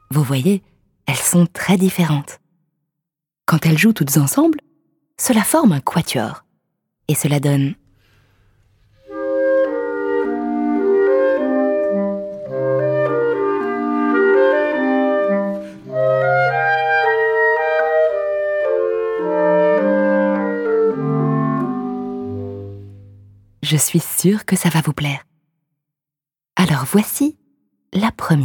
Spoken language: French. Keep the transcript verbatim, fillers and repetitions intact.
Vous voyez, elles sont très différentes. Quand elles jouent toutes ensemble, cela forme un quatuor. Et cela donne... Je suis sûre que ça va vous plaire. Alors voici la première.